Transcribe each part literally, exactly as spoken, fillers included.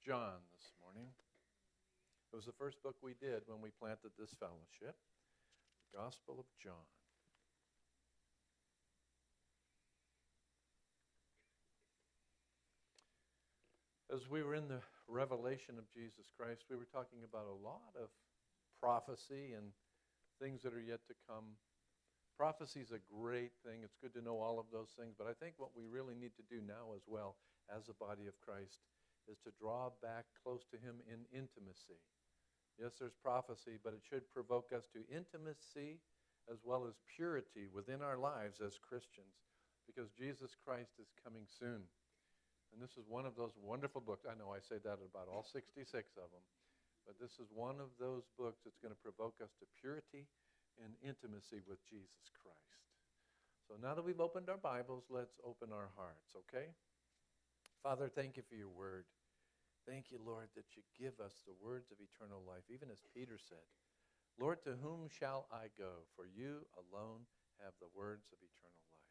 John this morning. It was the first book we did when we planted this fellowship, the Gospel of John. As we were in the revelation of Jesus Christ, we were talking about a lot of prophecy and things that are yet to come. Prophecy is a great thing. It's good to know all of those things. But I think what we really need to do now as well as a body of Christ is to draw back close to Him in intimacy. Yes, there's prophecy, but it should provoke us to intimacy as well as purity within our lives as Christians, because Jesus Christ is coming soon. And this is one of those wonderful books. I know I say that about all sixty-six of them, but this is one of those books that's going to provoke us to purity and intimacy with Jesus Christ. So now that we've opened our Bibles, let's open our hearts, okay? Father, thank you for your word. Thank you, Lord, that you give us the words of eternal life, even as Peter said, Lord, to whom shall I go? For you alone have the words of eternal life.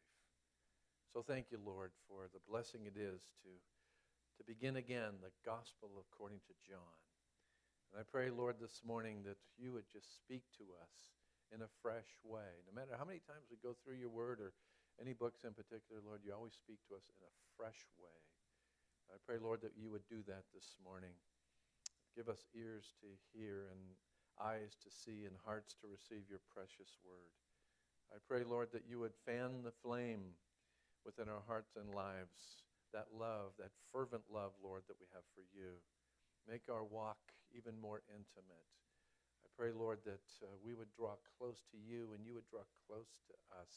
So thank you, Lord, for the blessing it is to, to begin again the gospel according to John. And I pray, Lord, this morning that you would just speak to us in a fresh way. No matter how many times we go through your word or any books in particular, Lord, you always speak to us in a fresh way. I pray, Lord, that you would do that this morning. Give us ears to hear and eyes to see and hearts to receive your precious word. I pray, Lord, that you would fan the flame within our hearts and lives, that love, that fervent love, Lord, that we have for you. Make our walk even more intimate. I pray, Lord, that uh, we would draw close to you and you would draw close to us.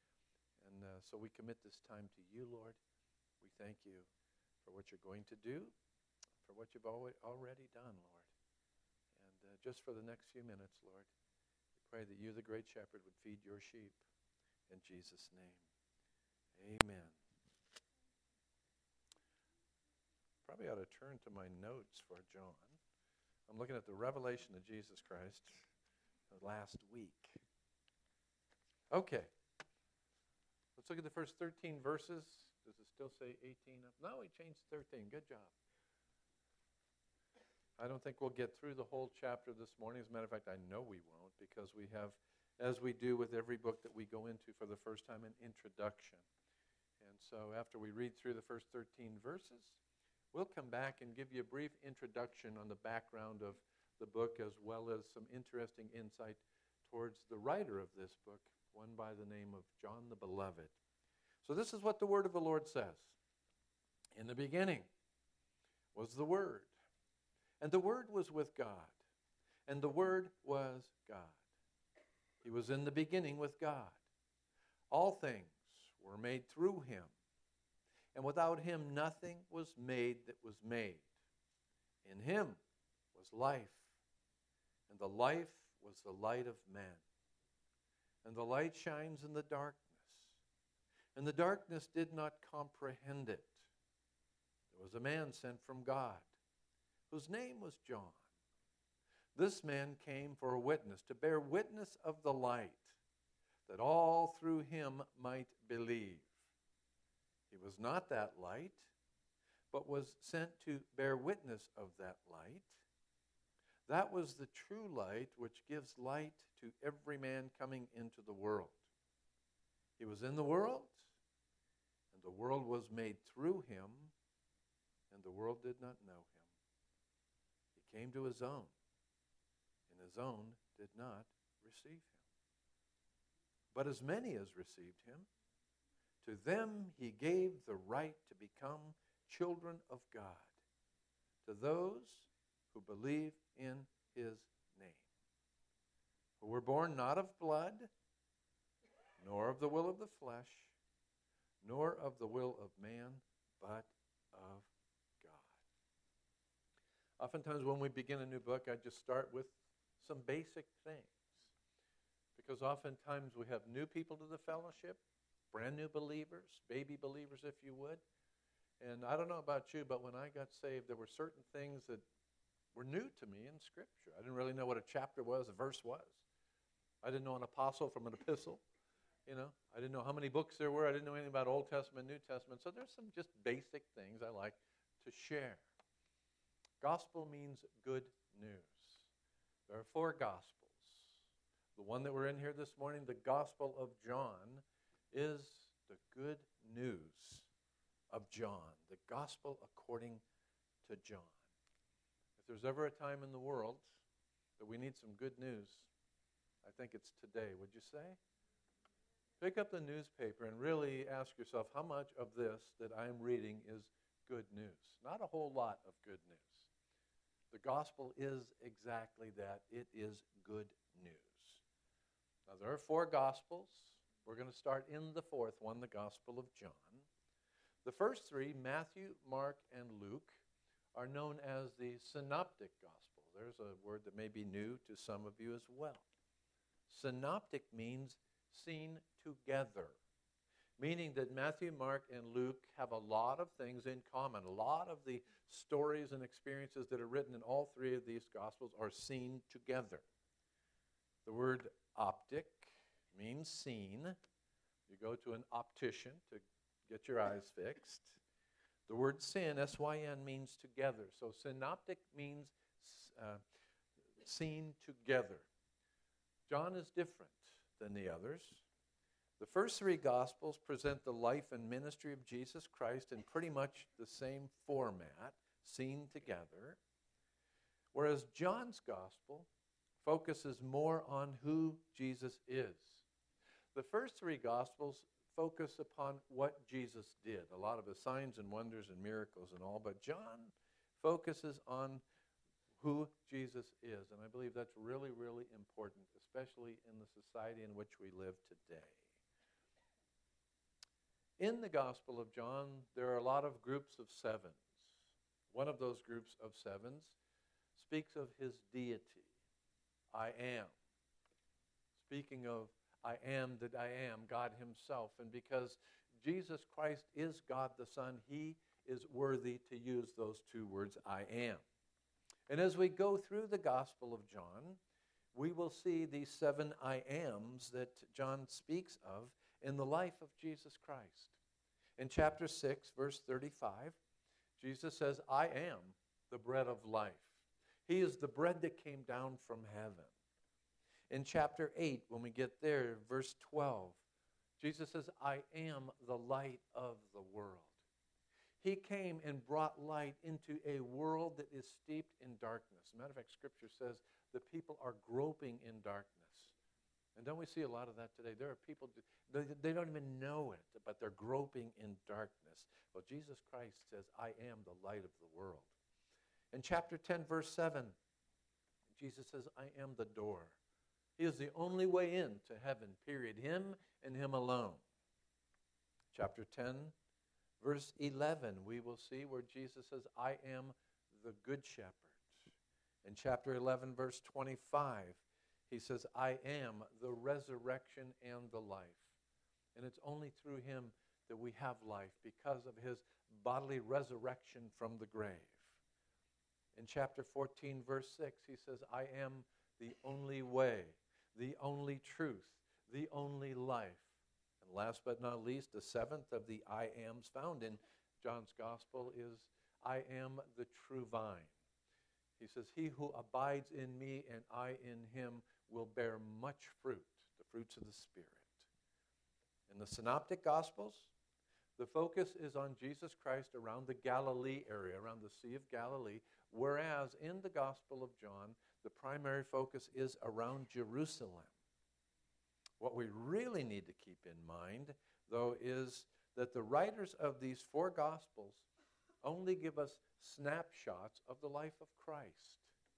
And uh, so we commit this time to you, Lord. We thank you for what you're going to do, for what you've already done, Lord. And uh, just for the next few minutes, Lord, we pray that you, the great shepherd, would feed your sheep. In Jesus' name, amen. Probably ought to turn to my notes for John. I'm looking at the revelation of Jesus Christ last week. Okay. Let's look at the first thirteen verses. Does it still say eighteen? No, he changed thirteen. Good job. I don't think we'll get through the whole chapter this morning. As a matter of fact, I know we won't, because we have, as we do with every book that we go into for the first time, an introduction. And so after we read through the first thirteen verses, we'll come back and give you a brief introduction on the background of the book, as well as some interesting insight towards the writer of this book, one by the name of John the Beloved. So this is what the word of the Lord says. In the beginning was the Word, and the Word was with God, and the Word was God. He was in the beginning with God. All things were made through him, and without him nothing was made that was made. In him was life, and the life was the light of men. And the light shines in the darkness, and the darkness did not comprehend it. There was a man sent from God, whose name was John. This man came for a witness, to bear witness of the light, that all through him might believe. He was not that light, but was sent to bear witness of that light. That was the true light which gives light to every man coming into the world. He was in the world, and the world was made through him, and the world did not know him. He came to his own, and his own did not receive him. But as many as received him, to them he gave the right to become children of God, to those who believe in his name, who were born not of blood, nor of the will of the flesh, nor of the will of man, but of God. Oftentimes when we begin a new book, I just start with some basic things, because oftentimes we have new people to the fellowship, brand new believers, baby believers if you would. And I don't know about you, but when I got saved, there were certain things that were new to me in Scripture. I didn't really know what a chapter was, a verse was. I didn't know an apostle from an epistle. You know, I didn't know how many books there were. I didn't know anything about Old Testament, New Testament. So there's some just basic things I like to share. Gospel means good news. There are four Gospels. The one that we're in here this morning, the Gospel of John, is the good news of John, the Gospel according to John. If there's ever a time in the world that we need some good news, I think it's today, would you say? Pick up the newspaper and really ask yourself how much of this that I'm reading is good news. Not a whole lot of good news. The gospel is exactly that. It is good news. Now, there are four gospels. We're going to start in the fourth one, the Gospel of John. The first three, Matthew, Mark, and Luke, are known as the synoptic gospel. There's a word that may be new to some of you as well. Synoptic means seen together, meaning that Matthew, Mark, and Luke have a lot of things in common. A lot of the stories and experiences that are written in all three of these Gospels are seen together. The word optic means seen. You go to an optician to get your eyes fixed. The word sin, S Y N, means together. So synoptic means uh, seen together. John is different than the others. The first three Gospels present the life and ministry of Jesus Christ in pretty much the same format, seen together, whereas John's Gospel focuses more on who Jesus is. The first three Gospels focus upon what Jesus did, a lot of his signs and wonders and miracles and all, but John focuses on who Jesus is, and I believe that's really, really important, especially in the society in which we live today. In the Gospel of John, there are a lot of groups of sevens. One of those groups of sevens speaks of his deity. I am. Speaking of I am that I am, God himself. And because Jesus Christ is God the Son, he is worthy to use those two words, I am. And as we go through the Gospel of John, we will see these seven I ams that John speaks of in the life of Jesus Christ. In chapter six, verse thirty-five, Jesus says, I am the bread of life. He is the bread that came down from heaven. In chapter eight, when we get there, verse twelve, Jesus says, I am the light of the world. He came and brought light into a world that is steeped in darkness. As a matter of fact, Scripture says the people are groping in darkness. And don't we see a lot of that today? There are people, they, they don't even know it, but they're groping in darkness. Well, Jesus Christ says, I am the light of the world. In chapter ten, verse seven, Jesus says, I am the door. He is the only way in to heaven, period. Him and him alone. Chapter ten, verse eleven, we will see where Jesus says, I am the good shepherd. In chapter eleven, verse twenty-five, he says, I am the resurrection and the life. And it's only through him that we have life because of his bodily resurrection from the grave. In chapter fourteen, verse six, he says, I am the only way, the only truth, the only life. And last but not least, the seventh of the I ams found in John's gospel is, I am the true vine. He says, he who abides in me and I in him will bear much fruit, the fruits of the Spirit. In the synoptic gospels, the focus is on Jesus Christ around the Galilee area, around the Sea of Galilee, whereas in the Gospel of John, the primary focus is around Jerusalem. What we really need to keep in mind, though, is that the writers of these four Gospels only give us snapshots of the life of Christ.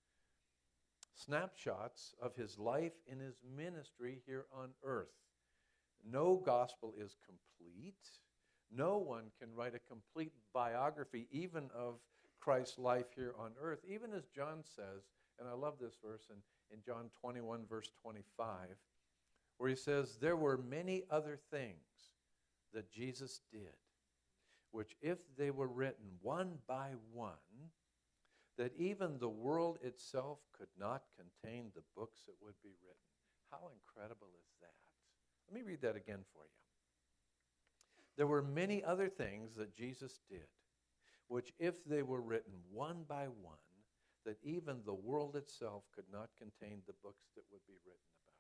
Snapshots of his life in his ministry here on earth. No gospel is complete. No one can write a complete biography even of Christ's life here on earth, even as John says, and I love this verse in, in John twenty-one, verse twenty-five, where he says, there were many other things that Jesus did, which if they were written one by one, that even the world itself could not contain the books that would be written. How incredible is that? Let me read that again for you. There were many other things that Jesus did, which if they were written one by one, that even the world itself could not contain the books that would be written about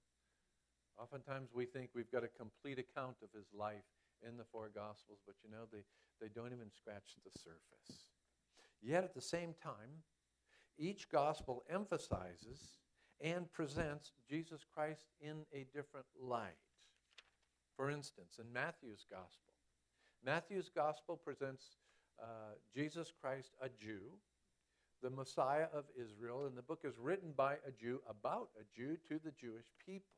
him. Oftentimes we think we've got a complete account of his life in the four Gospels, but you know, they, they don't even scratch the surface. Yet at the same time, each Gospel emphasizes and presents Jesus Christ in a different light. For instance, in Matthew's Gospel, Matthew's Gospel presents uh, Jesus Christ, a Jew, the Messiah of Israel, and the book is written by a Jew about a Jew to the Jewish people,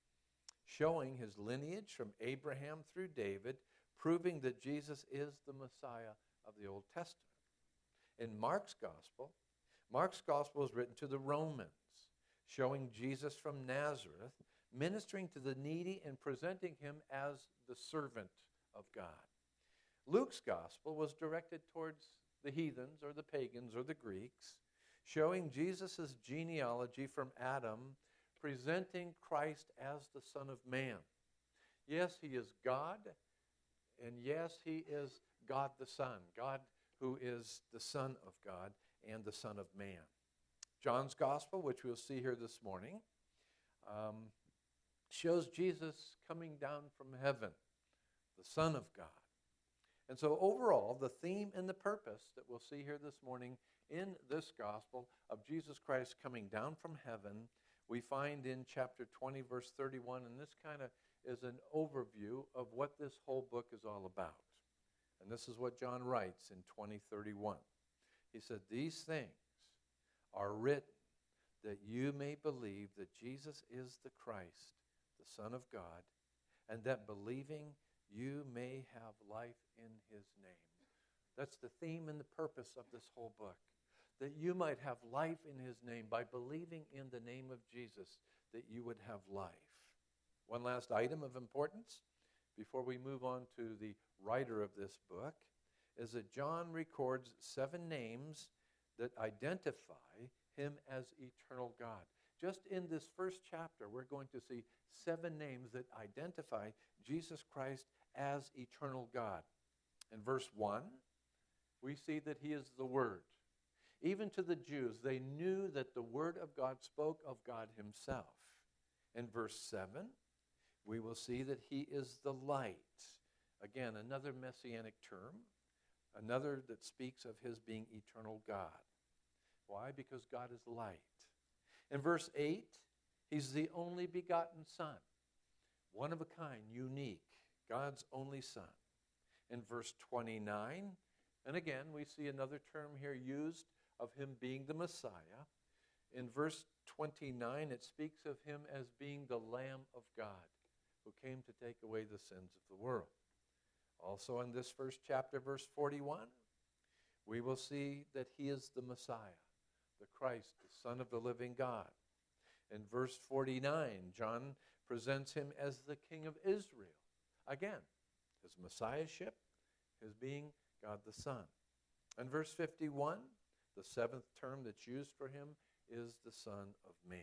showing his lineage from Abraham through David, proving that Jesus is the Messiah of the Old Testament. In Mark's Gospel, Mark's Gospel is written to the Romans, showing Jesus from Nazareth, ministering to the needy and presenting him as the servant of God. Luke's Gospel was directed towards the heathens or the pagans or the Greeks, showing Jesus' genealogy from Adam, presenting Christ as the Son of Man. Yes, he is God, and yes, he is God the Son, God who is the Son of God and the Son of Man. John's Gospel, which we'll see here this morning, um, shows Jesus coming down from heaven, the Son of God. And so overall, the theme and the purpose that we'll see here this morning in this gospel of Jesus Christ coming down from heaven, we find in chapter twenty, verse thirty-one, and this kind of is an overview of what this whole book is all about. And this is what John writes in twenty thirty-one. He said, "These things are written that you may believe that Jesus is the Christ, the Son of God, and that believing you may have life in his name." That's the theme and the purpose of this whole book. That you might have life in his name by believing in the name of Jesus, that you would have life. One last item of importance before we move on to the writer of this book is that John records seven names that identify him as eternal God. Just in this first chapter, we're going to see seven names that identify Jesus Christ as eternal God. In verse one, we see that he is the Word. Even to the Jews, they knew that the Word of God spoke of God himself. In verse seven, we will see that he is the light. Again, another messianic term, another that speaks of his being eternal God. Why? Because God is light. In verse eight, he's the only begotten Son, one of a kind, unique, God's only Son. In verse twenty-nine, and again, we see another term here used of him being the Messiah. In verse twenty-nine, it speaks of him as being the Lamb of God who came to take away the sins of the world. Also in this first chapter, verse forty-one, we will see that he is the Messiah, the Christ, the Son of the living God. In verse forty-nine, John presents him as the King of Israel. Again, his messiahship, his being God the Son. In verse fifty-one, the seventh term that's used for him is the Son of Man.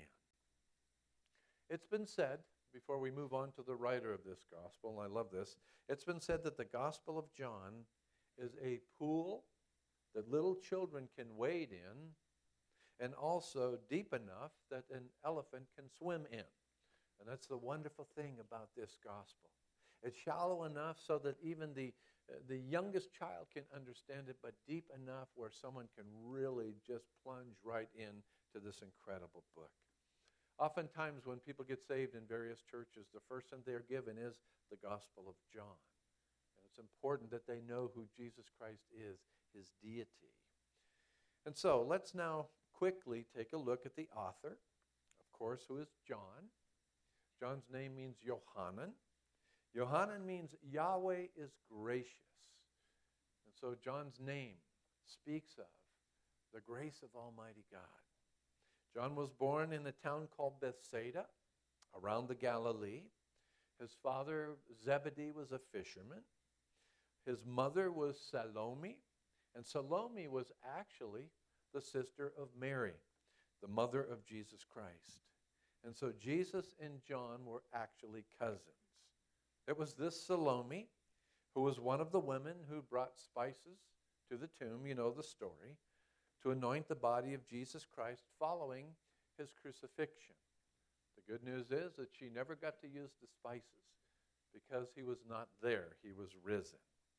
It's been said, before we move on to the writer of this gospel, and I love this, it's been said that the Gospel of John is a pool that little children can wade in, and also deep enough that an elephant can swim in. And that's the wonderful thing about this gospel. It's shallow enough so that even the, uh, the youngest child can understand it, but deep enough where someone can really just plunge right into this incredible book. Oftentimes when people get saved in various churches, the first thing they're given is the Gospel of John. And it's important that they know who Jesus Christ is, his deity. And so let's now quickly take a look at the author, of course, who is John. John's name means Yohanan. Yohanan means Yahweh is gracious. And so John's name speaks of the grace of Almighty God. John was born in a town called Bethsaida, around the Galilee. His father, Zebedee, was a fisherman. His mother was Salome, and Salome was actually the sister of Mary, the mother of Jesus Christ. And so Jesus and John were actually cousins. It was this Salome who was one of the women who brought spices to the tomb, you know the story, to anoint the body of Jesus Christ following his crucifixion. The good news is that she never got to use the spices because he was not there. He was risen.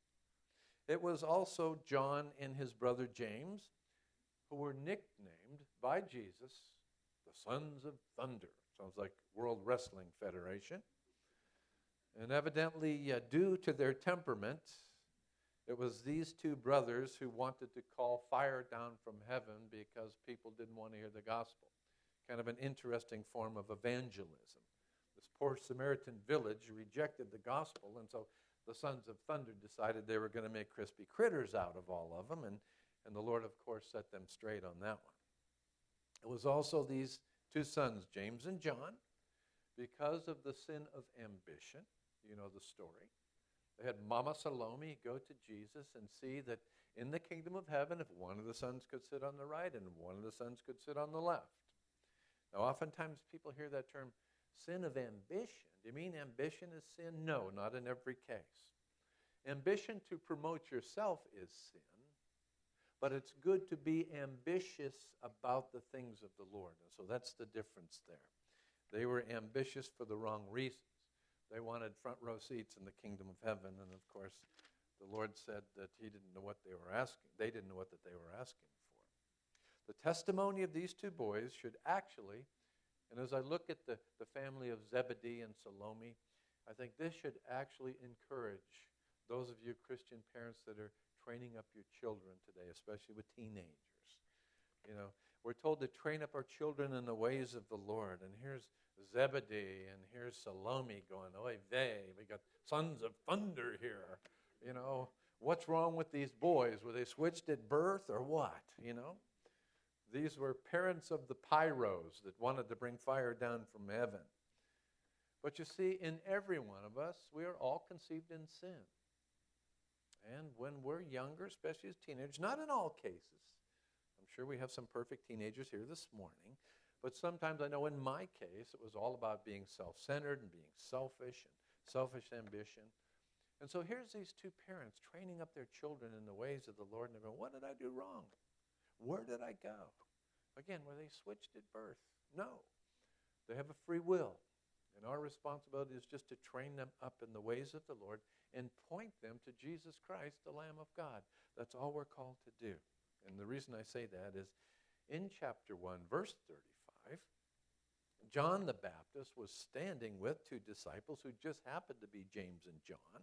It was also John and his brother James who were nicknamed by Jesus the Sons of Thunder. Sounds like World Wrestling Federation. And evidently, uh, due to their temperament, it was these two brothers who wanted to call fire down from heaven because people didn't want to hear the gospel. Kind of an interesting form of evangelism. This poor Samaritan village rejected the gospel, and so the Sons of Thunder decided they were going to make crispy critters out of all of them, and, and the Lord, of course, set them straight on that one. It was also these two sons, James and John, because of the sin of ambition. You know the story. They had Mama Salome go to Jesus and see that in the kingdom of heaven, if one of the sons could sit on the right and one of the sons could sit on the left. Now, oftentimes people hear that term, sin of ambition. Do you mean ambition is sin? No, not in every case. Ambition to promote yourself is sin, but it's good to be ambitious about the things of the Lord. And so that's the difference there. They were ambitious for the wrong reasons. They wanted front row seats in the kingdom of heaven, and of course, the Lord said that he didn't know what they were asking. They didn't know what that they were asking for. The testimony of these two boys should actually, and as I look at the, the family of Zebedee and Salome, I think this should actually encourage those of you Christian parents that are training up your children today, especially with teenagers. You know, we're told to train up our children in the ways of the Lord, and here's Zebedee, and here's Salome going, oy vey, we got sons of thunder here. You know, what's wrong with these boys? Were they switched at birth or what? You know, these were parents of the pyros that wanted to bring fire down from heaven. But you see, in every one of us, we are all conceived in sin. And when we're younger, especially as teenagers, not in all cases, I'm sure we have some perfect teenagers here this morning, but sometimes I know in my case, it was all about being self-centered and being selfish and selfish ambition. And so here's these two parents training up their children in the ways of the Lord, and they're going, what did I do wrong? Where did I go? Again, were they switched at birth? No. They have a free will. And our responsibility is just to train them up in the ways of the Lord and point them to Jesus Christ, the Lamb of God. That's all we're called to do. And the reason I say that is in chapter one, verse thirty-five, John the Baptist was standing with two disciples who just happened to be James and John.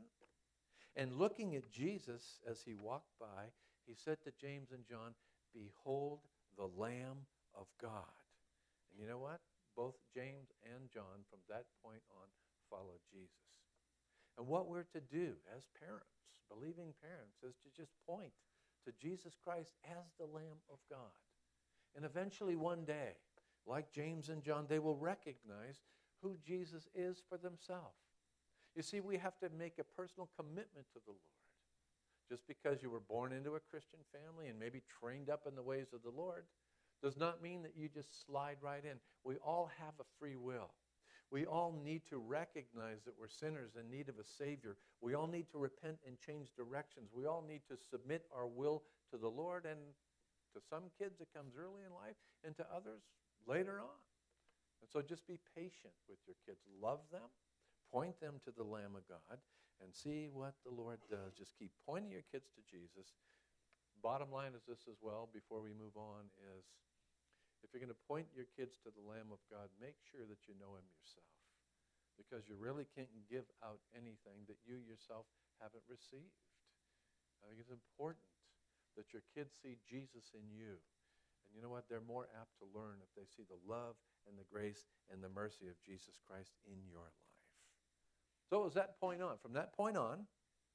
And looking at Jesus as he walked by, he said to James and John, behold the Lamb of God. And you know what? Both James and John from that point on followed Jesus. And what we're to do as parents, believing parents, is to just point to Jesus Christ as the Lamb of God. And eventually one day, like James and John, they will recognize who Jesus is for themselves. You see, we have to make a personal commitment to the Lord. Just because you were born into a Christian family and maybe trained up in the ways of the Lord does not mean that you just slide right in. We all have a free will. We all need to recognize that we're sinners in need of a Savior. We all need to repent and change directions. We all need to submit our will to the Lord, and to some kids it comes early in life, and to others later on. And so just be patient with your kids. Love them. Point them to the Lamb of God and see what the Lord does. Just keep pointing your kids to Jesus. Bottom line is this as well, before we move on, is if you're going to point your kids to the Lamb of God, make sure that you know him yourself. Because you really can't give out anything that you yourself haven't received. I think it's important that your kids see Jesus in you. And you know what? They're more apt to learn if they see the love and the grace and the mercy of Jesus Christ in your life. So it was that point on. From that point on,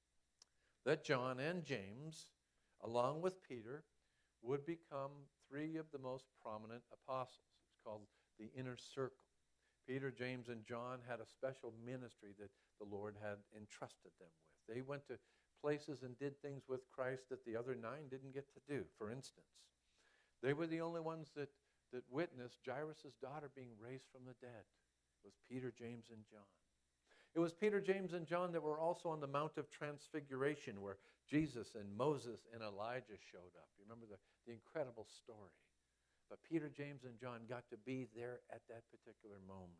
that John and James, along with Peter, would become three of the most prominent apostles. It's called the inner circle. Peter, James, and John had a special ministry that the Lord had entrusted them with. They went to places and did things with Christ that the other nine didn't get to do. For instance, they were the only ones that, that witnessed Jairus' daughter being raised from the dead. It was Peter, James, and John. It was Peter, James, and John that were also on the Mount of Transfiguration where Jesus and Moses and Elijah showed up. You remember the, the incredible story. But Peter, James, and John got to be there at that particular moment.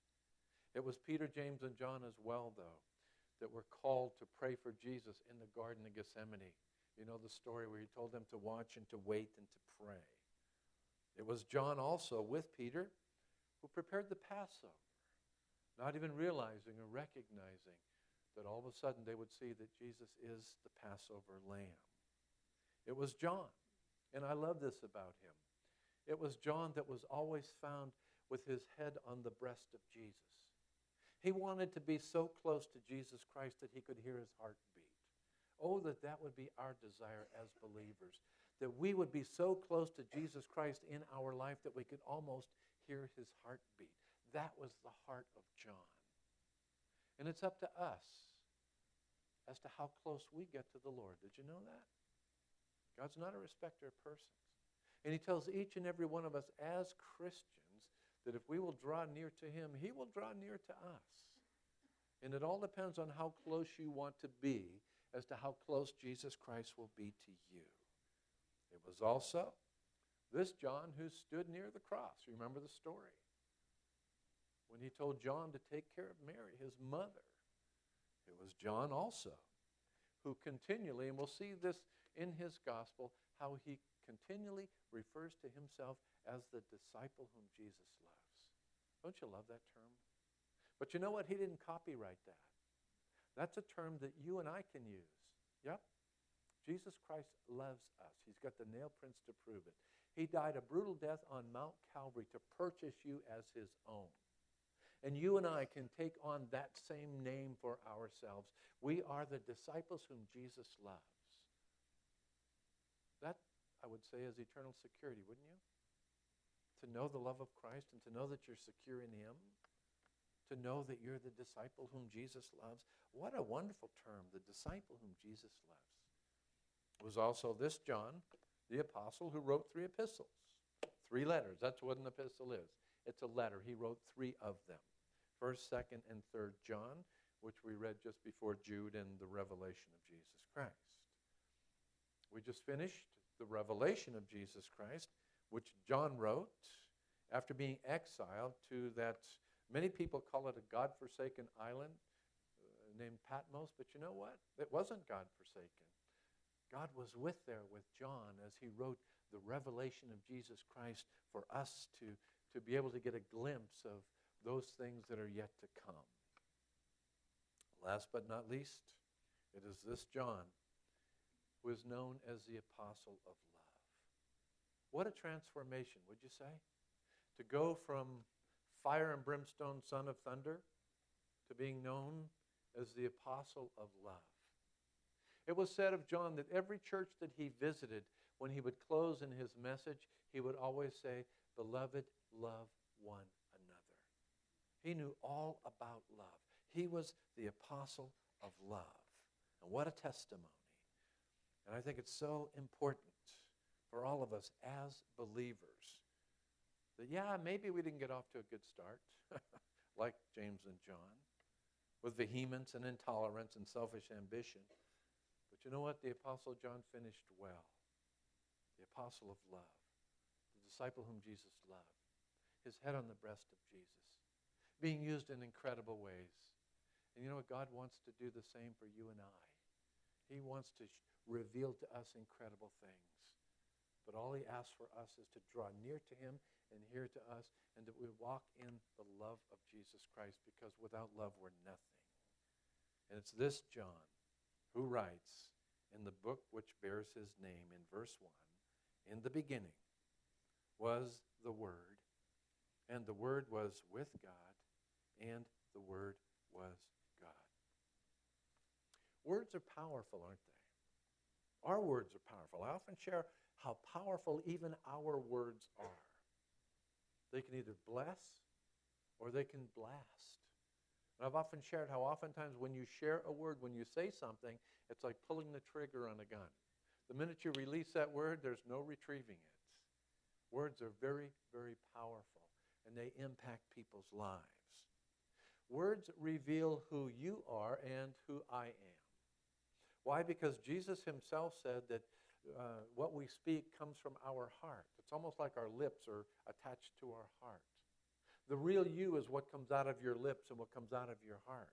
It was Peter, James, and John as well, though, that were called to pray for Jesus in the Garden of Gethsemane. You know the story where he told them to watch and to wait and to pray. It was John also with Peter who prepared the Passover, not even realizing or recognizing that all of a sudden they would see that Jesus is the Passover lamb. It was John, and I love this about him. It was John that was always found with his head on the breast of Jesus. He wanted to be so close to Jesus Christ that he could hear his heart beat. Oh, that that would be our desire as believers, that we would be so close to Jesus Christ in our life that we could almost hear his heartbeat. That was the heart of John. And it's up to us as to how close we get to the Lord. Did you know that? God's not a respecter of persons. And he tells each and every one of us as Christians that if we will draw near to him, he will draw near to us. And it all depends on how close you want to be as to how close Jesus Christ will be to you. It was also this John who stood near the cross. You remember the story? When he told John to take care of Mary, his mother. It was John also who continually, and we'll see this in his gospel, how he continually refers to himself as the disciple whom Jesus loves. Don't you love that term? But you know what? He didn't copyright that. That's a term that you and I can use. Yep. Jesus Christ loves us. He's got the nail prints to prove it. He died a brutal death on Mount Calvary to purchase you as his own. And you and I can take on that same name for ourselves. We are the disciples whom Jesus loves. That, I would say, is eternal security, wouldn't you? To know the love of Christ and to know that you're secure in him. To know that you're the disciple whom Jesus loves. What a wonderful term, the disciple whom Jesus loves. It was also this John, the apostle, who wrote three epistles. Three letters. That's what an epistle is. It's a letter. He wrote three of them. First, second, and third John, which we read just before Jude and the revelation of Jesus Christ. We just finished the revelation of Jesus Christ, which John wrote after being exiled to that, many people call it a God-forsaken island uh, named Patmos, but you know what? It wasn't God-forsaken. God was with there with John as he wrote the revelation of Jesus Christ for us to, to be able to get a glimpse of those things that are yet to come. Last but not least, it is this John who is known as the apostle of love. What a transformation, would you say? To go from fire and brimstone, son of thunder, to being known as the apostle of love. It was said of John that every church that he visited, when he would close in his message, he would always say, "Beloved, love one another." He knew all about love. He was the apostle of love. And what a testimony. And I think it's so important for all of us as believers that, yeah, maybe we didn't get off to a good start, like James and John, with vehemence and intolerance and selfish ambition. But you know what? The Apostle John finished well. The apostle of love, the disciple whom Jesus loved, his head on the breast of Jesus, being used in incredible ways. And you know what? God wants to do the same for you and I. He wants to sh- reveal to us incredible things. But all he asks for us is to draw near to him and hear to us, and that we walk in the love of Jesus Christ, because without love we're nothing. And it's this John who writes in the book which bears his name in verse one, "In the beginning was the Word, and the Word was with God, and the Word was God." Words are powerful, aren't they? Our words are powerful. I often share how powerful even our words are. They can either bless or they can blast. And I've often shared how oftentimes when you share a word, when you say something, it's like pulling the trigger on a gun. The minute you release that word, there's no retrieving it. Words are very, very powerful, and they impact people's lives. Words reveal who you are and who I am. Why? Because Jesus himself said that uh, what we speak comes from our heart. It's almost like our lips are attached to our heart. The real you is what comes out of your lips and what comes out of your heart.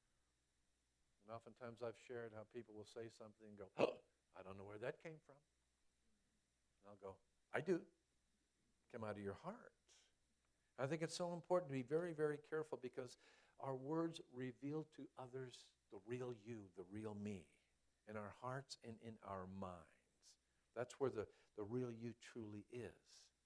And oftentimes I've shared how people will say something and go, oh, I don't know where that came from. And I'll go, I do. Come out of your heart. I think it's so important to be very, very careful because our words reveal to others the real you, the real me, in our hearts and in our minds. That's where the, the real you truly is.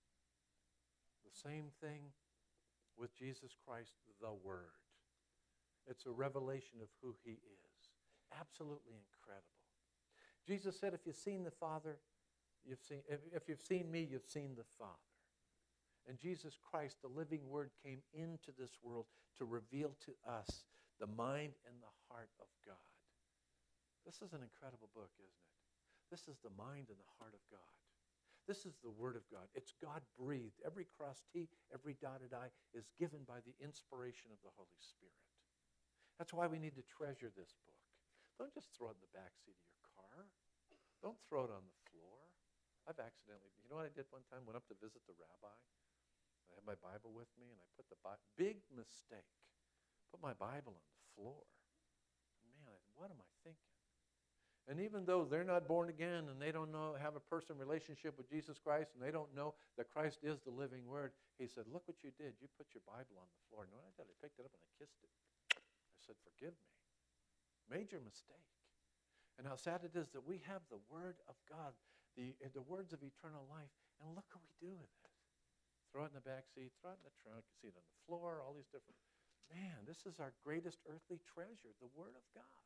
The same thing with Jesus Christ, the Word. It's a revelation of who he is. Absolutely incredible. Jesus said, if you've seen the Father, you've seen, if, if you've seen me, you've seen the Father. And Jesus Christ, the living Word, came into this world to reveal to us the mind and the heart of God. This is an incredible book, isn't it? This is the mind and the heart of God. This is the Word of God. It's God-breathed. Every crossed T, every dotted I is given by the inspiration of the Holy Spirit. That's why we need to treasure this book. Don't just throw it in the back seat of your car. Don't throw it on the floor. I've accidentally, you know what I did one time? Went up to visit the rabbi. I had my Bible with me, and I put the Bible, big mistake, put my Bible on the floor. Man, what am I thinking? And even though they're not born again and they don't know, have a personal relationship with Jesus Christ, and they don't know that Christ is the living Word, he said, look what you did. You put your Bible on the floor. You know what I did? I picked it up and I kissed it. I said, forgive me. Major mistake. And how sad it is that we have the Word of God, the, the words of eternal life, and look what we do with it. Throw it in the back seat, throw it in the trunk, you see it on the floor, all these different... Man, this is our greatest earthly treasure, the Word of God.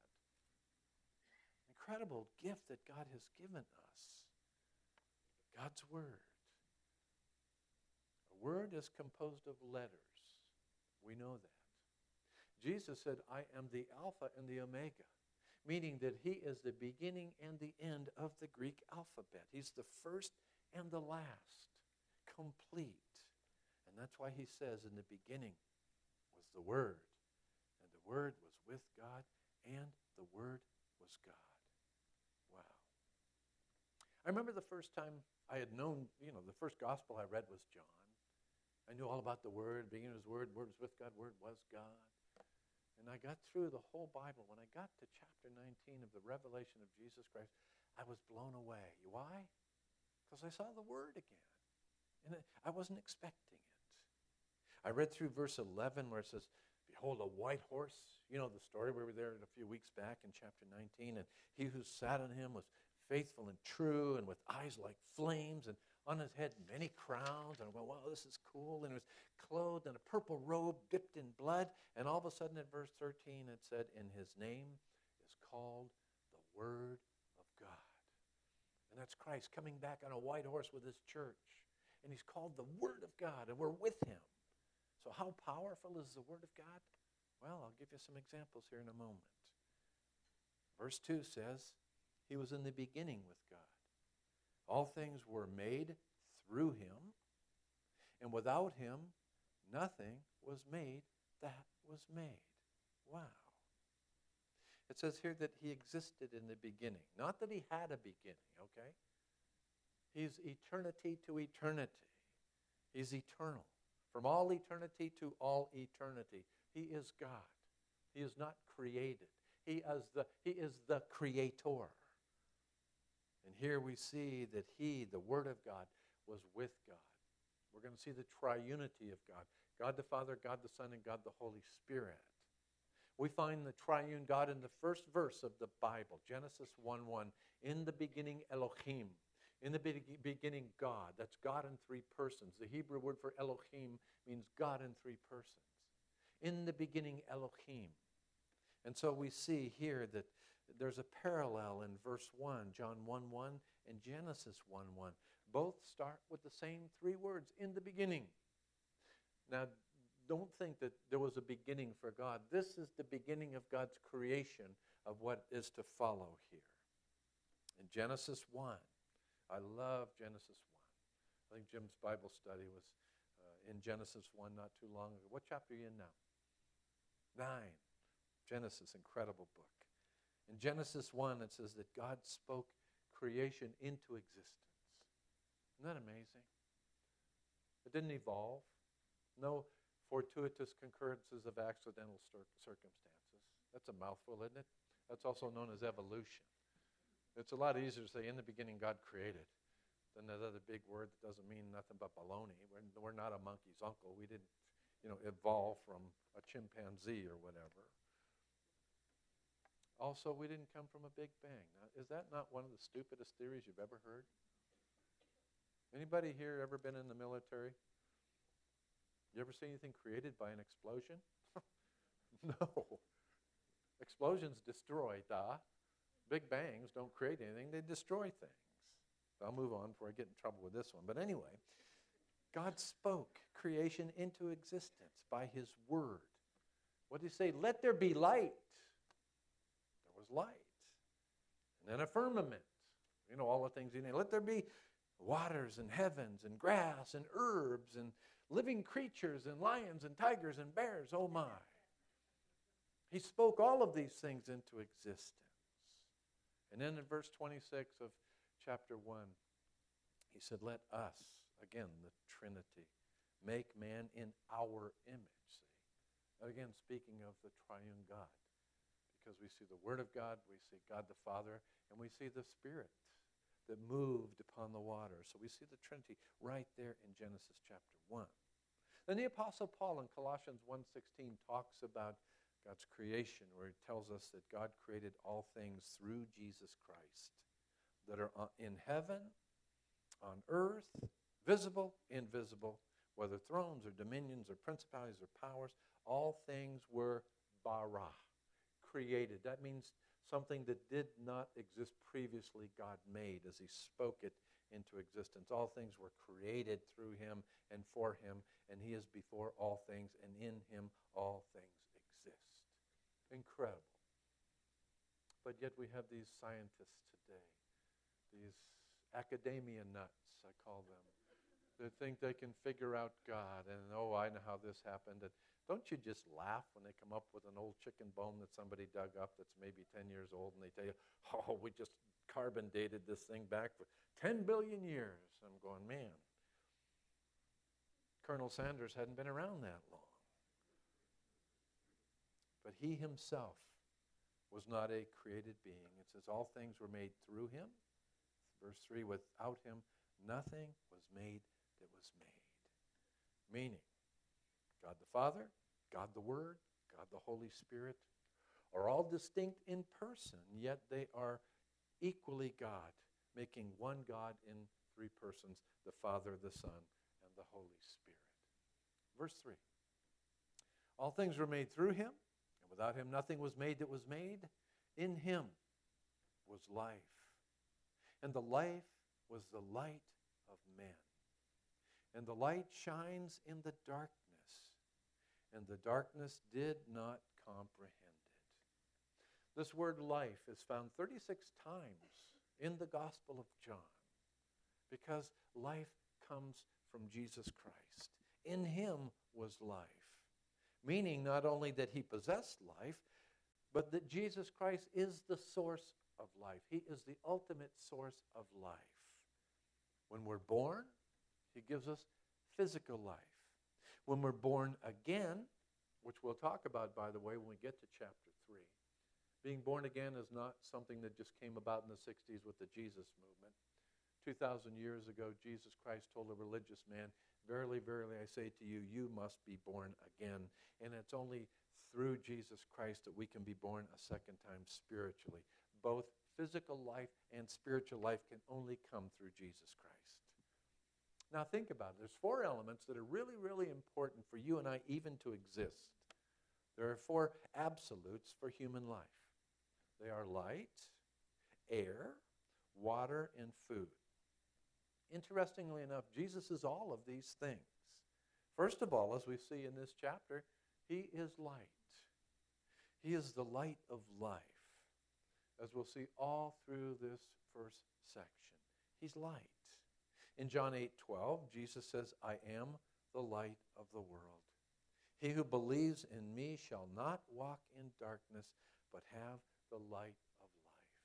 Incredible gift that God has given us. God's Word. A word is composed of letters. We know that. Jesus said, I am the Alpha and the Omega, meaning that he is the beginning and the end of the Greek alphabet. He's the first and the last, complete. And that's why he says in the beginning was the Word, and the Word was with God, and the Word was God. Wow. I remember the first time I had known, you know, the first gospel I read was John. I knew all about the Word, beginning was Word, Word was with God, Word was God. And I got through the whole Bible. When I got to chapter nineteen of the revelation of Jesus Christ, I was blown away. Why? Because I saw the Word again. And I wasn't expecting it. I read through verse eleven where it says, behold, a white horse. You know the story. We were there a few weeks back in chapter nineteen. And he who sat on him was faithful and true and with eyes like flames and on his head many crowns. And I went, wow, this is cool. And he was clothed in a purple robe dipped in blood. And all of a sudden in verse thirteen it said, and his name is called the Word of God. And that's Christ coming back on a white horse with his church. And he's called the Word of God, and we're with him. So how powerful is the Word of God? Well, I'll give you some examples here in a moment. Verse two says, he was in the beginning with God. All things were made through him, and without him, nothing was made that was made. Wow. It says here that he existed in the beginning. Not that he had a beginning, okay? He's eternity to eternity. He's eternal. From all eternity to all eternity. He is God. He is not created. He is the, he is the creator. And here we see that he, the Word of God, was with God. We're going to see the triunity of God. God the Father, God the Son, and God the Holy Spirit. We find the triune God in the first verse of the Bible, Genesis one one. In the beginning, Elohim. In the be- beginning, God. That's God in three persons. The Hebrew word for Elohim means God in three persons. In the beginning, Elohim. And so we see here that there's a parallel in verse one, John one one, and Genesis one one. Both start with the same three words, in the beginning. Now, don't think that there was a beginning for God. This is the beginning of God's creation of what is to follow here. In Genesis one, I love Genesis one. I think Jim's Bible study was uh, in Genesis one not too long ago. What chapter are you in now? nine. Genesis, incredible book. In Genesis one, it says that God spoke creation into existence. Isn't that amazing? It didn't evolve. No fortuitous concurrences of accidental circumstances. That's a mouthful, isn't it? That's also known as evolution. It's a lot easier to say, in the beginning, God created, than that other big word that doesn't mean nothing but baloney. We're, we're not a monkey's uncle. We didn't, you know, evolve from a chimpanzee or whatever. Also, we didn't come from a big bang. Now, is that not one of the stupidest theories you've ever heard? Anybody here ever been in the military? You ever see anything created by an explosion? No. Explosions destroy, duh. Big bangs don't create anything, they destroy things. I'll move on before I get in trouble with this one. But anyway, God spoke creation into existence by his word. What did he say? Let there be light. There was light. And then a firmament. You know, all the things you need. Let there be waters and heavens and grass and herbs and living creatures and lions and tigers and bears. Oh my. He spoke all of these things into existence. And then in verse twenty-six of chapter one, he said, let us, again, the Trinity, make man in our image. See? Again, speaking of the triune God. Because we see the Word of God, we see God the Father, and we see the Spirit that moved upon the water. So we see the Trinity right there in Genesis chapter one. Then the Apostle Paul in Colossians one sixteen talks about God's creation, where he tells us that God created all things through Jesus Christ that are in heaven, on earth, visible, invisible, whether thrones or dominions or principalities or powers, all things were bara, created. That means something that did not exist previously, God made as he spoke it into existence. All things were created through him and for him, and he is before all things, and in him all things exist. Incredible. But yet we have these scientists today, these academia nuts, I call them, that think they can figure out God, and oh, I know how this happened. And don't you just laugh when they come up with an old chicken bone that somebody dug up that's maybe ten years old, and they tell you, oh, we just carbon dated this thing back for ten billion years. I'm going, man, Colonel Sanders hadn't been around that long. But he himself was not a created being. It says all things were made through him. Verse three, without him, nothing was made that was made. Meaning, God the Father, God the Word, God the Holy Spirit are all distinct in person, yet they are equally God, making one God in three persons, the Father, the Son, and the Holy Spirit. Verse three, all things were made through him, and without him nothing was made that was made. In him was life, and the life was the light of men. And the light shines in the darkness, and the darkness did not comprehend it. This word life is found thirty-six times in the Gospel of John, because life comes from Jesus Christ. In him was life, meaning not only that he possessed life, but that Jesus Christ is the source of life. He is the ultimate source of life. When we're born, he gives us physical life. When we're born again, which we'll talk about, by the way, when we get to chapter three, being born again is not something that just came about in the sixties with the Jesus movement. two thousand years ago, Jesus Christ told a religious man, verily, verily, I say to you, you must be born again. And it's only through Jesus Christ that we can be born a second time spiritually. Both physical life and spiritual life can only come through Jesus Christ. Now think about it. There's four elements that are really, really important for you and I even to exist. There are four absolutes for human life. They are light, air, water, and food. Interestingly enough, Jesus is all of these things. First of all, as we see in this chapter, he is light. He is the light of life, as we'll see all through this first section. He's light. In John eight twelve, Jesus says, I am the light of the world. He who believes in me shall not walk in darkness, but have the light of life.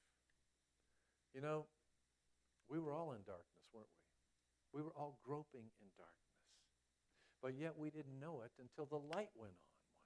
You know, we were all in darkness, weren't we? We were all groping in darkness. But yet we didn't know it until the light went on one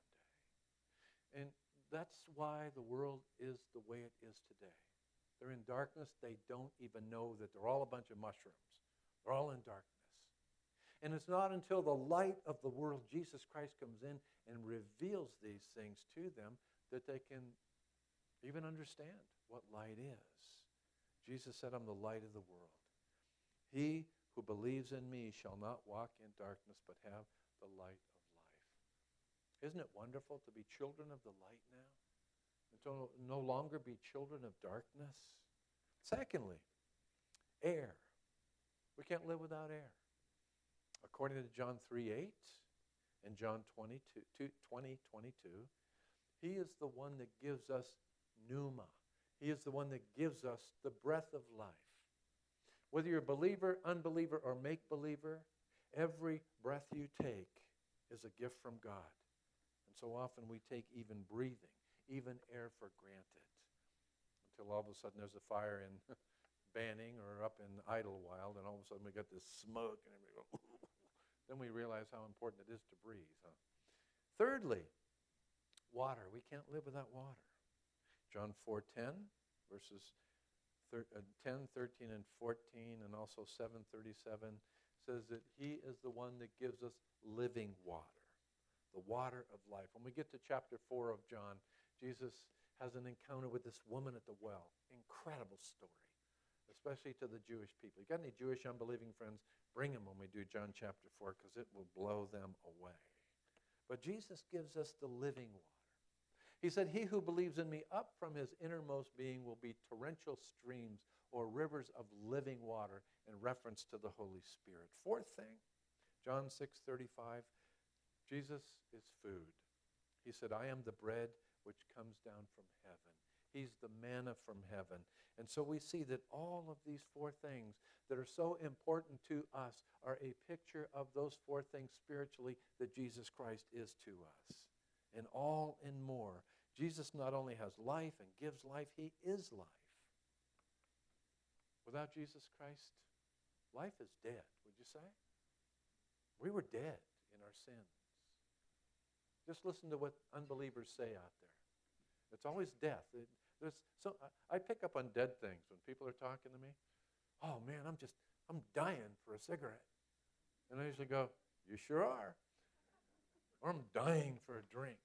day. And that's why the world is the way it is today. They're in darkness. They don't even know that they're all a bunch of mushrooms. They're all in darkness. And it's not until the light of the world, Jesus Christ, comes in and reveals these things to them that they can even understand what light is. Jesus said, I'm the light of the world. He who believes in me shall not walk in darkness, but have the light of life. Isn't it wonderful to be children of the light now? And to no longer be children of darkness? Secondly, air. We can't live without air. According to John three eight and John twenty, twenty-two, he is the one that gives us pneuma. He is the one that gives us the breath of life. Whether you're a believer, unbeliever, or make-believer, every breath you take is a gift from God. And so often we take even breathing, even air for granted, until all of a sudden there's a fire in Banning or up in Idlewild, and all of a sudden we got this smoke, and everybody go, then we realize how important it is to breathe. Huh? Thirdly, water. We can't live without water. John four ten, verses ten, thirteen, and fourteen, and also seven thirty-seven, says that he is the one that gives us living water, the water of life. When we get to chapter four of John, Jesus has an encounter with this woman at the well. Incredible story, especially to the Jewish people. You got any Jewish unbelieving friends? Bring them when we do John chapter four, because it will blow them away. But Jesus gives us the living water. He said, he who believes in me, up from his innermost being will be torrential streams or rivers of living water, in reference to the Holy Spirit. Fourth thing, John six thirty-five, Jesus is food. He said, I am the bread which comes down from heaven. He's the manna from heaven. And so we see that all of these four things that are so important to us are a picture of those four things spiritually that Jesus Christ is to us. And all and more. Jesus not only has life and gives life, he is life. Without Jesus Christ, life is dead, would you say? We were dead in our sins. Just listen to what unbelievers say out there. It's always death. It, there's so I, I pick up on dead things when people are talking to me. Oh man, I'm just, I'm dying for a cigarette. And I usually go, you sure are. Or I'm dying for a drink.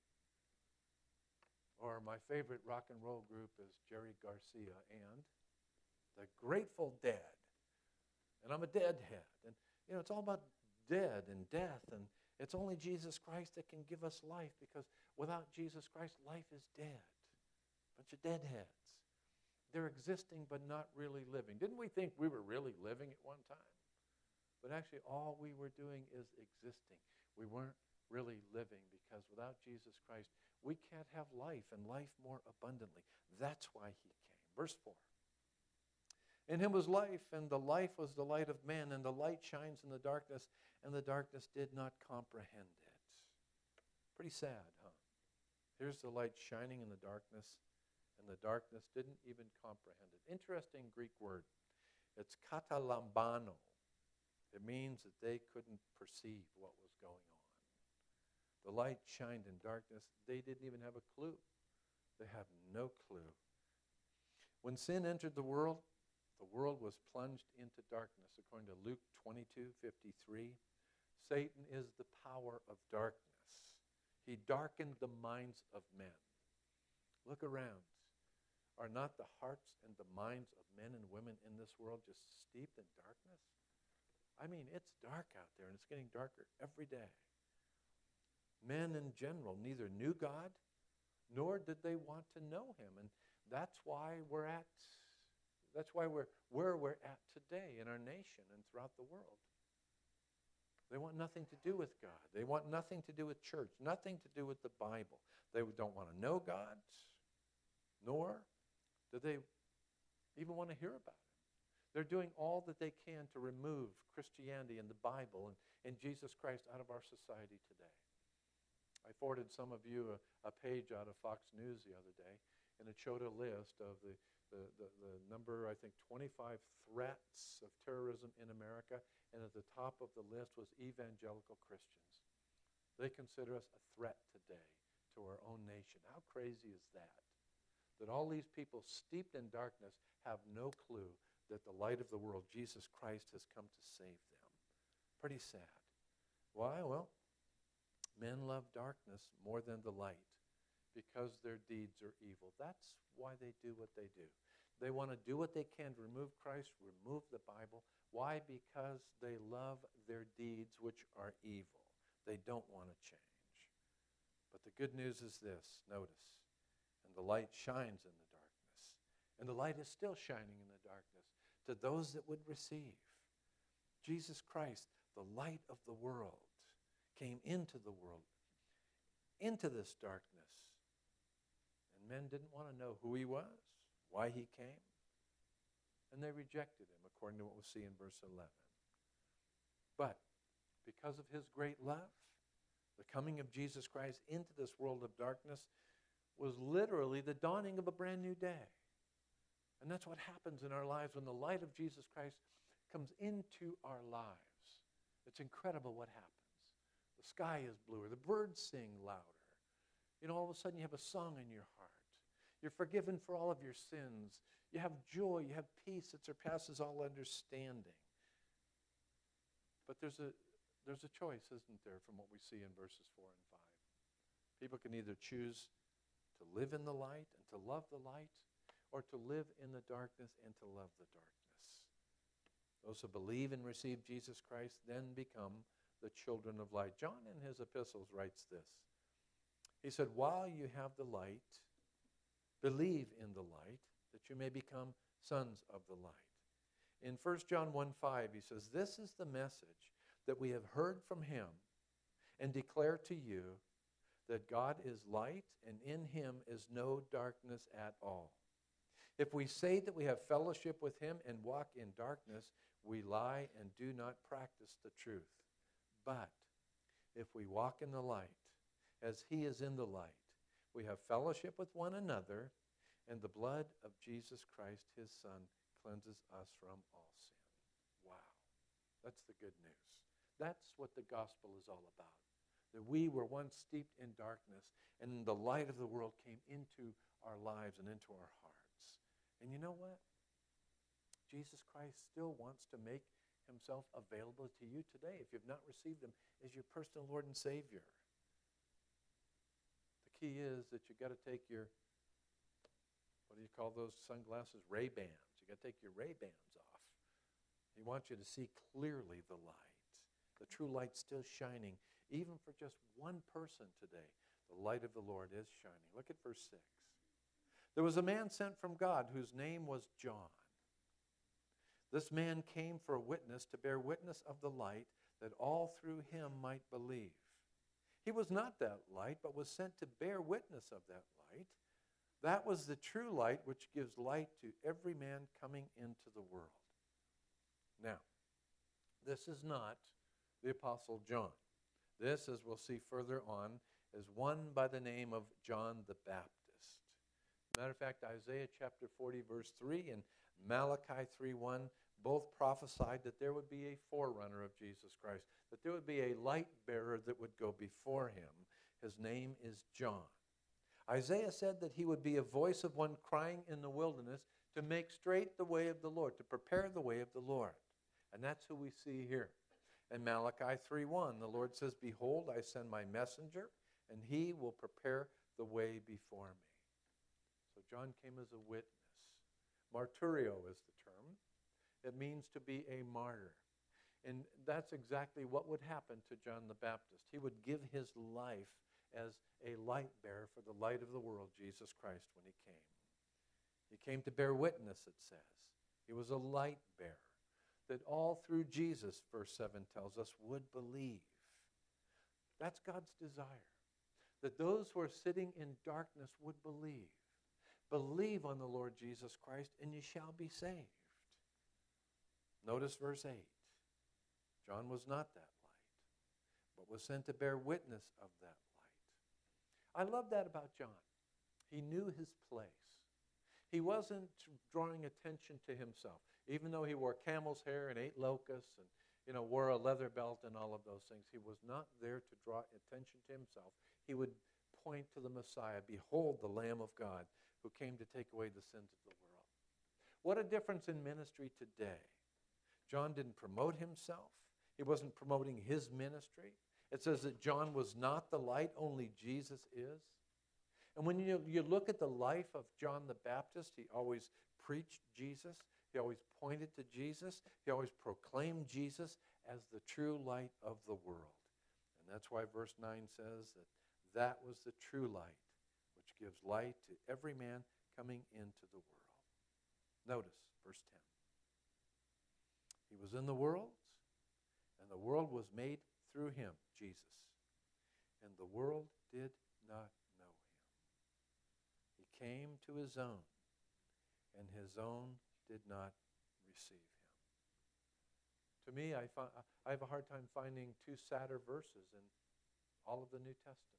Or my favorite rock and roll group is Jerry Garcia and the Grateful Dead. And I'm a deadhead. And, you know, it's all about dead and death. And it's only Jesus Christ that can give us life, because without Jesus Christ, life is dead. Bunch of deadheads. They're existing but not really living. Didn't we think we were really living at one time? But actually, all we were doing is existing. We weren't really living, because without Jesus Christ, we can't have life, and life more abundantly. That's why he came. Verse four. In him was life, and the life was the light of men, and the light shines in the darkness, and the darkness did not comprehend it. Pretty sad, huh? Here's the light shining in the darkness, and the darkness didn't even comprehend it. Interesting Greek word. It's katalambano. It means that they couldn't perceive what was going on. The light shined in darkness. They didn't even have a clue. They have no clue. When sin entered the world, the world was plunged into darkness. According to Luke twenty-two fifty-three, Satan is the power of darkness. He darkened the minds of men. Look around. Are not the hearts and the minds of men and women in this world just steeped in darkness? I mean, it's dark out there, and it's getting darker every day. Men in general neither knew God, nor did they want to know him. And that's why we're at, that's why we're where we're at today in our nation and throughout the world. They want nothing to do with God. They want nothing to do with church, nothing to do with the Bible. They don't want to know God, nor do they even want to hear about him. They're doing all that they can to remove Christianity and the Bible and, and Jesus Christ out of our society today. I forwarded some of you a, a page out of Fox News the other day, and it showed a list of the, the, the, the number, I think, twenty-five threats of terrorism in America, and at the top of the list was evangelical Christians. They consider us a threat today to our own nation. How crazy is that? That all these people steeped in darkness have no clue that the light of the world, Jesus Christ, has come to save them. Pretty sad. Why? Well, men love darkness more than the light because their deeds are evil. That's why they do what they do. They want to do what they can to remove Christ, remove the Bible. Why? Because they love their deeds, which are evil. They don't want to change. But the good news is this, notice, and the light shines in the darkness. And the light is still shining in the darkness to those that would receive. Jesus Christ, the light of the world, came into the world, into this darkness. And men didn't want to know who he was, why he came. And they rejected him, according to what we see in verse eleven. But because of his great love, the coming of Jesus Christ into this world of darkness was literally the dawning of a brand new day. And that's what happens in our lives when the light of Jesus Christ comes into our lives. It's incredible what happens. The sky is bluer. The birds sing louder. You know, all of a sudden you have a song in your heart. You're forgiven for all of your sins. You have joy. You have peace that surpasses all understanding. But there's a there's a choice, isn't there, from what we see in verses four and five. People can either choose to live in the light and to love the light, or to live in the darkness and to love the darkness. Those who believe and receive Jesus Christ then become the children of light. John in his epistles writes this. He said, while you have the light, believe in the light, that you may become sons of the light. In First John one five, he says, this is the message that we have heard from him and declare to you, that God is light, and in him is no darkness at all. If we say that we have fellowship with him and walk in darkness, we lie and do not practice the truth. But if we walk in the light, as he is in the light, we have fellowship with one another, and the blood of Jesus Christ, his Son, cleanses us from all sin. Wow. That's the good news. That's what the gospel is all about. That we were once steeped in darkness, and the light of the world came into our lives and into our hearts. And you know what? Jesus Christ still wants to make himself available to you today, if you've not received him as your personal Lord and Savior. The key is that you've got to take your, what do you call those sunglasses? Ray-Bans. You've got to take your Ray-Bans off. He wants you to see clearly the light. The true light's still shining. Even for just one person today, the light of the Lord is shining. Look at verse six. There was a man sent from God whose name was John. This man came for a witness to bear witness of the light, that all through him might believe. He was not that light, but was sent to bear witness of that light. That was the true light which gives light to every man coming into the world. Now, this is not the Apostle John. This, as we'll see further on, is one by the name of John the Baptist. Matter of fact, Isaiah chapter forty, verse three, and Malachi three one both prophesied that there would be a forerunner of Jesus Christ, that there would be a light bearer that would go before him. His name is John. Isaiah said that he would be a voice of one crying in the wilderness to make straight the way of the Lord, to prepare the way of the Lord. And that's who we see here. In Malachi three one, the Lord says, behold, I send my messenger, and he will prepare the way before me. So John came as a witness. Martyrio is the term. It means to be a martyr. And that's exactly what would happen to John the Baptist. He would give his life as a light bearer for the light of the world, Jesus Christ, when he came. He came to bear witness, it says. He was a light bearer. That all through Jesus, verse seven tells us, would believe. That's God's desire. That those who are sitting in darkness would believe. Believe on the Lord Jesus Christ, and you shall be saved. Notice verse eight. John was not that light, but was sent to bear witness of that light. I love that about John. He knew his place. He wasn't drawing attention to himself, even though he wore camel's hair and ate locusts and, you know, wore a leather belt and all of those things. He was not there to draw attention to himself. He would point to the Messiah. Behold, the Lamb of God who came to take away the sins of the world. What a difference in ministry today. John didn't promote himself. He wasn't promoting his ministry. It says that John was not the light, only Jesus is. And when you, you look at the life of John the Baptist, he always preached Jesus. He always pointed to Jesus. He always proclaimed Jesus as the true light of the world. And that's why verse nine says that that was the true light, which gives light to every man coming into the world. Notice verse ten. He was in the world, and the world was made through him, Jesus. And the world did not know him. He came to his own, and his own did not receive him. To me, I, fi- I have a hard time finding two sadder verses in all of the New Testament.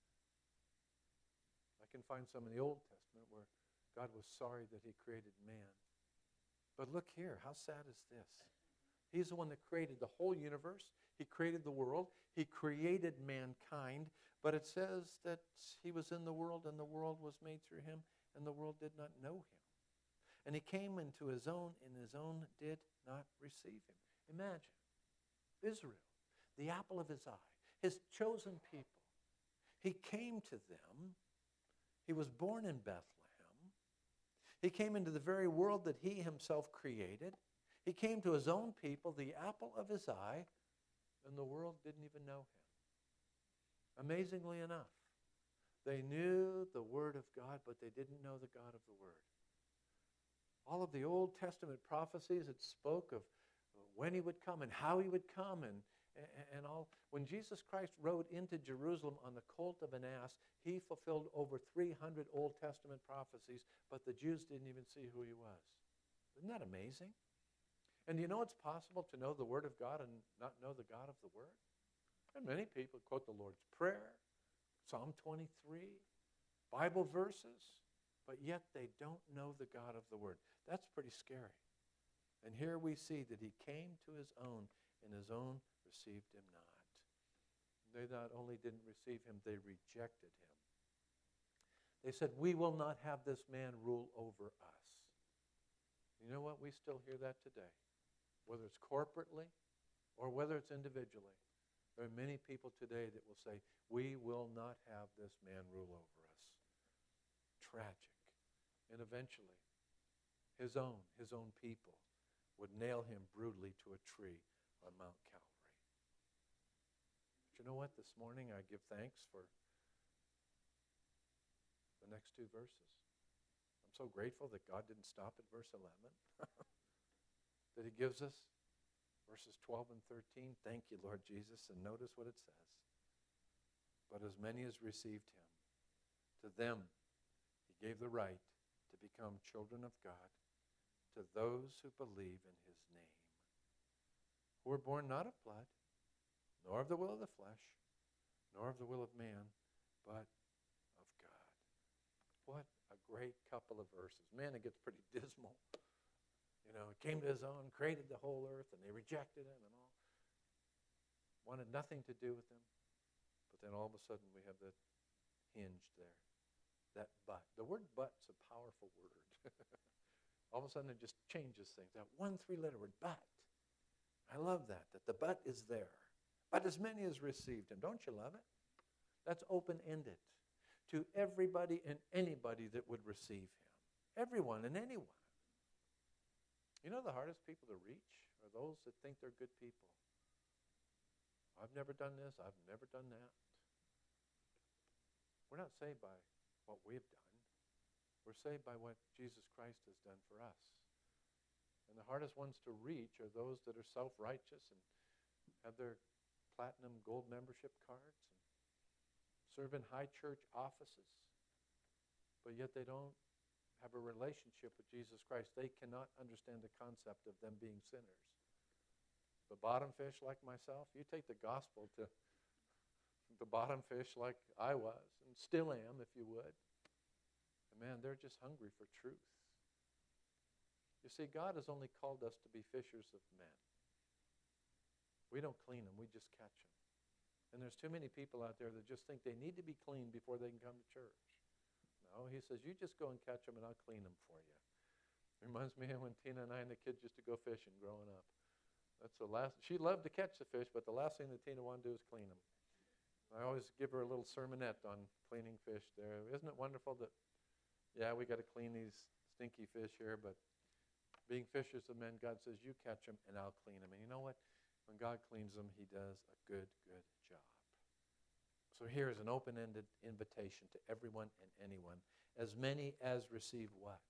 I can find some in the Old Testament where God was sorry that he created man. But look here, how sad is this? He's the one that created the whole universe. He created the world. He created mankind. But it says that he was in the world and the world was made through him and the world did not know him. And he came into his own and his own did not receive him. Imagine, Israel, the apple of his eye, his chosen people. He came to them. He was born in Bethlehem. He came into the very world that he himself created. He came to his own people, the apple of his eye, and the world didn't even know him. Amazingly enough, they knew the Word of God, but they didn't know the God of the Word. All of the Old Testament prophecies that spoke of when he would come and how he would come and, and all. When Jesus Christ rode into Jerusalem on the colt of an ass, he fulfilled over three hundred Old Testament prophecies, but the Jews didn't even see who he was. Isn't that amazing? And do you know it's possible to know the Word of God and not know the God of the Word? And many people quote the Lord's Prayer, Psalm twenty-three, Bible verses, but yet they don't know the God of the Word. That's pretty scary. And here we see that he came to his own, and his own received him not. They not only didn't receive him, they rejected him. They said, we will not have this man rule over us. You know what? We still hear that today. Whether it's corporately or whether it's individually. There are many people today that will say, we will not have this man rule over us. Tragic. And eventually, his own, his own people would nail him brutally to a tree on Mount Calvary. But you know what? This morning I give thanks for the next two verses. I'm so grateful that God didn't stop at verse eleven. That he gives us verses twelve and thirteen. Thank you, Lord Jesus. And notice what it says. But as many as received him, to them he gave the right to become children of God, to those who believe in his name, who were born not of blood, nor of the will of the flesh, nor of the will of man, but of God. What a great couple of verses. Man, it gets pretty dismal. You know, it came to his own, created the whole earth, and they rejected him and all. Wanted nothing to do with him. But then all of a sudden we have that hinge there. That but. The word but's a powerful word. All of a sudden it just changes things. That one three-letter word, but. I love that, that the but is there. But as many as received him. Don't you love it? That's open-ended to everybody and anybody that would receive him. Everyone and anyone. You know the hardest people to reach are those that think they're good people. I've never done this. I've never done that. We're not saved by what we've done. We're saved by what Jesus Christ has done for us. And the hardest ones to reach are those that are self-righteous and have their platinum gold membership cards and serve in high church offices, but yet they don't have a relationship with Jesus Christ. They cannot understand the concept of them being sinners. The bottom fish like myself, you take the gospel to the bottom fish like I was, and still am, if you would. And man, they're just hungry for truth. You see, God has only called us to be fishers of men. We don't clean them, we just catch them. And there's too many people out there that just think they need to be clean before they can come to church. No, he says, you just go and catch them and I'll clean them for you. Reminds me of when Tina and I and the kids used to go fishing growing up. That's the last. She loved to catch the fish, but the last thing that Tina wanted to do is clean them. I always give her a little sermonette on cleaning fish there. Isn't it wonderful that, yeah, we got to clean these stinky fish here, but being fishers of men, God says, you catch them and I'll clean them. And you know what? When God cleans them, he does a good, good job. So here is an open-ended invitation to everyone and anyone. As many as receive what?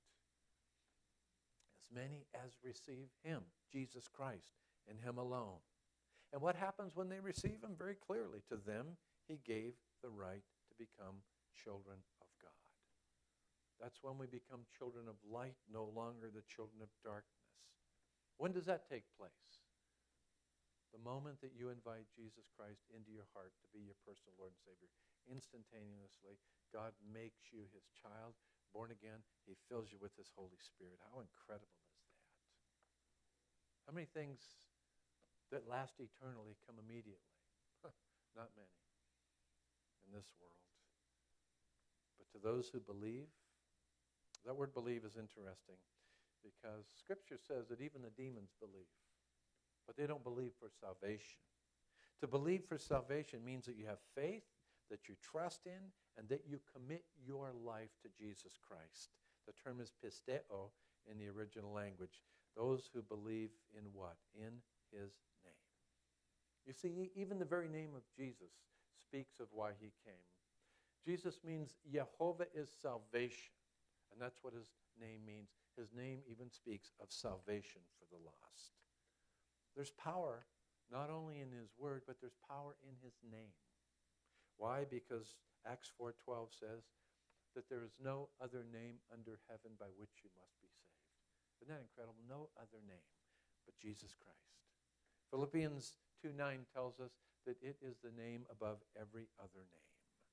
As many as receive him, Jesus Christ, and him alone. And what happens when they receive him? Very clearly, to them, he gave the right to become children of God. That's when we become children of light, no longer the children of darkness. When does that take place? The moment that you invite Jesus Christ into your heart to be your personal Lord and Savior, instantaneously, God makes you his child, born again. He fills you with his Holy Spirit. How incredible is that? How many things that last eternally come immediately? Not many in this world. But to those who believe, that word believe is interesting because Scripture says that even the demons believe, but they don't believe for salvation. To believe for salvation means that you have faith, that you trust in, and that you commit your life to Jesus Christ. The term is pisteo in the original language. Those who believe in what? In his name. You see, even the very name of Jesus speaks of why he came. Jesus means Jehovah is salvation, and that's what his name means. His name even speaks of salvation for the lost. There's power not only in his word, but there's power in his name. Why? Because Acts four twelve says that there is no other name under heaven by which you must be saved. Isn't that incredible? No other name but Jesus Christ. Philippians two nine tells us that it is the name above every other name.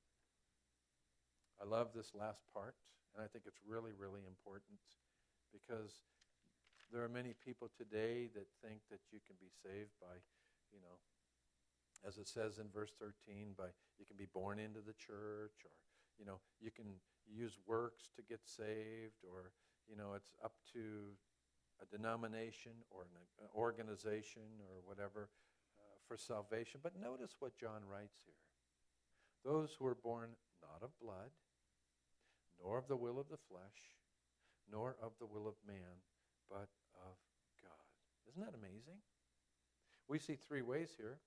I love this last part, and I think it's really, really important because there are many people today that think that you can be saved by, you know, as it says in verse thirteen, by you can be born into the church, or, you know, you can use works to get saved, or, you know, it's up to a denomination or an, an organization or whatever uh, for salvation. But notice what John writes here. Those who are born not of blood, nor of the will of the flesh, nor of the will of man, but of God. Isn't that amazing? We see three ways here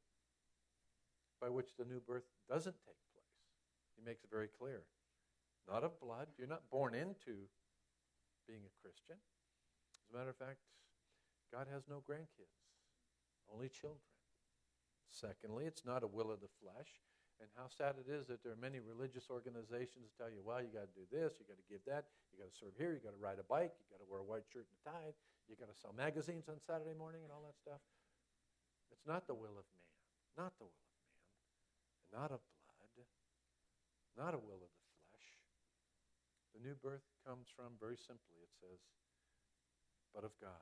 by which the new birth doesn't take place. He makes it very clear. Not of blood. You're not born into being a Christian. As a matter of fact, God has no grandkids, only children. Secondly, it's not a will of the flesh. And how sad it is that there are many religious organizations that tell you, well, you got to do this, you got to give that, you got to serve here, you got to ride a bike, you got to wear a white shirt and a tie, you got to sell magazines on Saturday morning and all that stuff. It's not the will of man, not the will of man, and not of blood, not a will of the flesh. The new birth comes from, very simply, it says, but of God.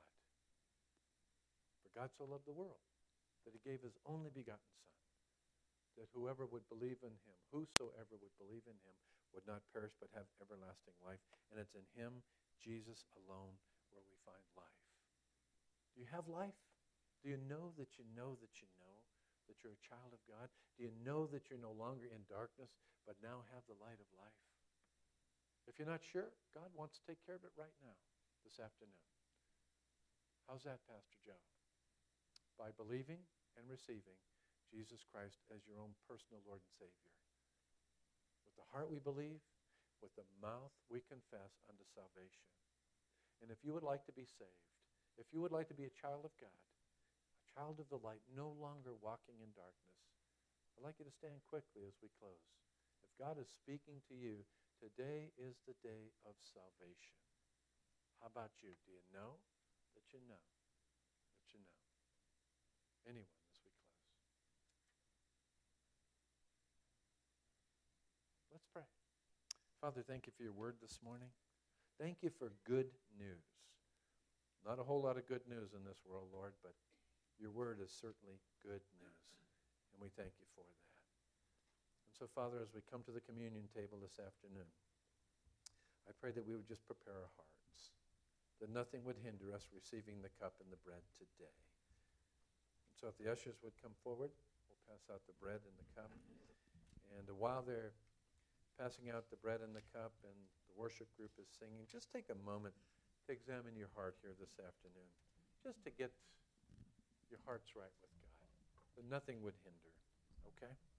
For God so loved the world that he gave his only begotten Son, that whoever would believe in him, whosoever would believe in him, would not perish but have everlasting life. And it's in him, Jesus alone, where we find life. Do you have life? Do you know that you know that you know that you're a child of God? Do you know that you're no longer in darkness, but now have the light of life? If you're not sure, God wants to take care of it right now, this afternoon. How's that, Pastor Joe? By believing and receiving Jesus Christ as your own personal Lord and Savior. With the heart we believe, with the mouth we confess unto salvation. And if you would like to be saved, if you would like to be a child of God, a child of the light, no longer walking in darkness, I'd like you to stand quickly as we close. If God is speaking to you, today is the day of salvation. How about you? Do you know that you know that you know? Anyone? Let's pray. Father, thank you for your word this morning. Thank you for good news. Not a whole lot of good news in this world, Lord, but your word is certainly good news, and we thank you for that. And so, Father, as we come to the communion table this afternoon, I pray that we would just prepare our hearts, that nothing would hinder us receiving the cup and the bread today. And so if the ushers would come forward, we'll pass out the bread and the cup. And while they're passing out the bread and the cup and the worship group is singing, just take a moment to examine your heart here this afternoon, just to get your hearts right with God, that nothing would hinder, okay?